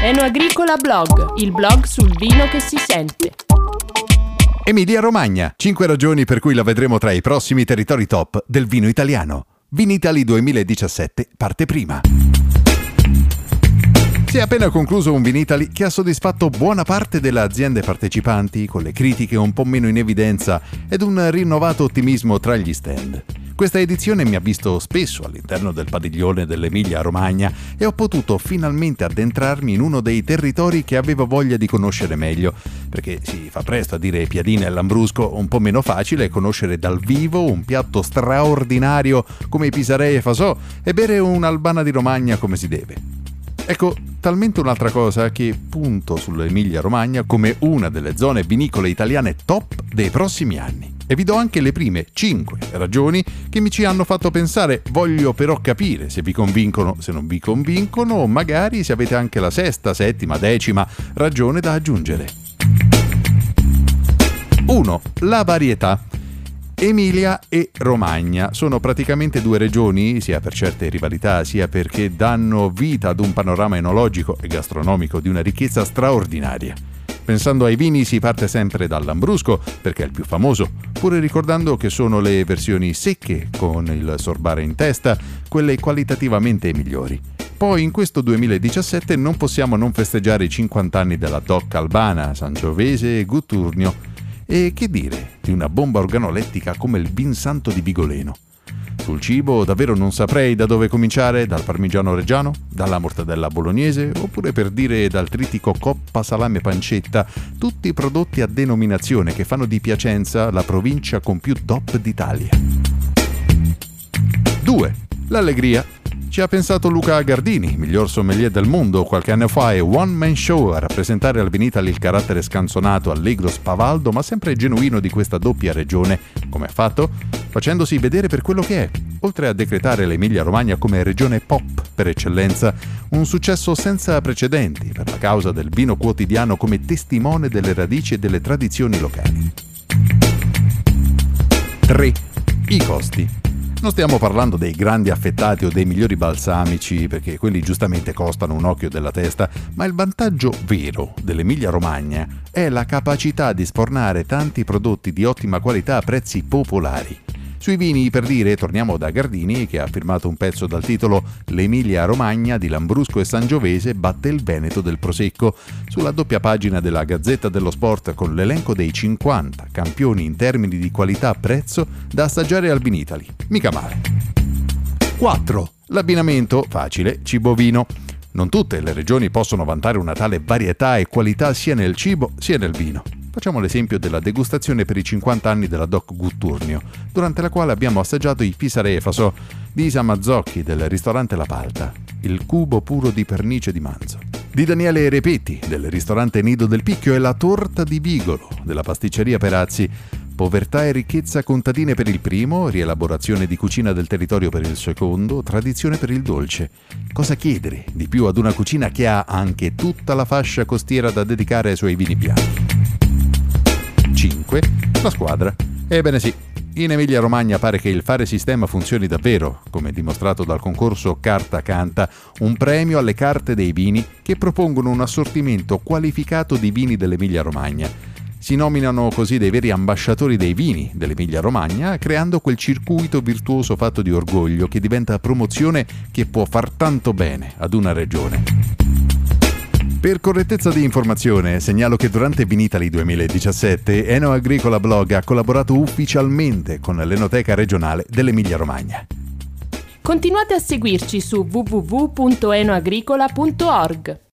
Enoagricola Blog, il blog sul vino che si sente. Emilia Romagna, 5 ragioni per cui la vedremo tra i prossimi territori top del vino italiano. Vinitaly 2017, parte prima. Si è appena concluso un Vinitaly che ha soddisfatto buona parte delle aziende partecipanti, con le critiche un po' meno in evidenza ed un rinnovato ottimismo tra gli stand. Questa edizione mi ha visto spesso all'interno del padiglione dell'Emilia Romagna e ho potuto finalmente addentrarmi in uno dei territori che avevo voglia di conoscere meglio, perché si fa presto a dire piadine al Lambrusco, un po' meno facile conoscere dal vivo un piatto straordinario come i Pisarei e Fasò e bere un'Albana di Romagna come si deve. Ecco, talmente un'altra cosa che punto sull'Emilia Romagna come una delle zone vinicole italiane top dei prossimi anni. E vi do anche le prime 5 ragioni che mi ci hanno fatto pensare. Voglio però capire se vi convincono, se non vi convincono, o magari se avete anche la sesta, settima, decima ragione da aggiungere. 1. La varietà. Emilia e Romagna sono praticamente due regioni, sia per certe rivalità, sia perché danno vita ad un panorama enologico e gastronomico di una ricchezza straordinaria. Pensando ai vini si parte sempre dal Lambrusco, perché è il più famoso, pure ricordando che sono le versioni secche, con il sorbare in testa, quelle qualitativamente migliori. Poi in questo 2017 non possiamo non festeggiare i 50 anni della DOC Albana, Sangiovese e Gutturnio. E che dire di una bomba organolettica come il Vin Santo di Bigoleno? Sul cibo davvero non saprei da dove cominciare, dal parmigiano reggiano, dalla mortadella bolognese, oppure per dire dal tritico coppa, salame, pancetta, tutti prodotti a denominazione che fanno di Piacenza la provincia con più DOP d'Italia. 2. L'allegria. Ci ha pensato Luca Gardini, miglior sommelier del mondo, qualche anno fa, e one man show a rappresentare al Vinitaly il carattere scanzonato, allegro, spavaldo, ma sempre genuino di questa doppia regione. Come ha fatto? Facendosi vedere per quello che è, oltre a decretare l'Emilia Romagna come regione pop per eccellenza, un successo senza precedenti per la causa del vino quotidiano come testimone delle radici e delle tradizioni locali. 3. I costi. Non stiamo parlando dei grandi affettati o dei migliori balsamici, perché quelli giustamente costano un occhio della testa, ma il vantaggio vero dell'Emilia Romagna è la capacità di sfornare tanti prodotti di ottima qualità a prezzi popolari. Sui vini, per dire, torniamo da Gardini, che ha firmato un pezzo dal titolo «L'Emilia Romagna di Lambrusco e Sangiovese batte il Veneto del Prosecco», sulla doppia pagina della Gazzetta dello Sport, con l'elenco dei 50 campioni in termini di qualità-prezzo da assaggiare al Vinitaly. Mica male. 4. L'abbinamento, facile, cibo-vino. Non tutte le regioni possono vantare una tale varietà e qualità sia nel cibo sia nel vino. Facciamo l'esempio della degustazione per i 50 anni della DOC Gutturnio, durante la quale abbiamo assaggiato i Pisarei e Fasò di Isa Mazzocchi del ristorante La Palta, il cubo puro di pernice di manzo, di Daniele Repetti del ristorante Nido del Picchio e la torta di Bigolo della pasticceria Perazzi. Povertà e ricchezza contadine per il primo, rielaborazione di cucina del territorio per il secondo, tradizione per il dolce. Cosa chiedere di più ad una cucina che ha anche tutta la fascia costiera da dedicare ai suoi vini bianchi? 5. La squadra. Ebbene sì, in Emilia Romagna pare che il fare sistema funzioni davvero, come dimostrato dal concorso Carta Canta, un premio alle carte dei vini che propongono un assortimento qualificato di vini dell'Emilia Romagna. Si nominano così dei veri ambasciatori dei vini dell'Emilia Romagna, creando quel circuito virtuoso fatto di orgoglio che diventa promozione che può far tanto bene ad una regione. Per correttezza di informazione, segnalo che durante Vinitaly 2017 Enoagricola Blog ha collaborato ufficialmente con l'Enoteca regionale dell'Emilia Romagna. Continuate a seguirci su www.enoagricola.org.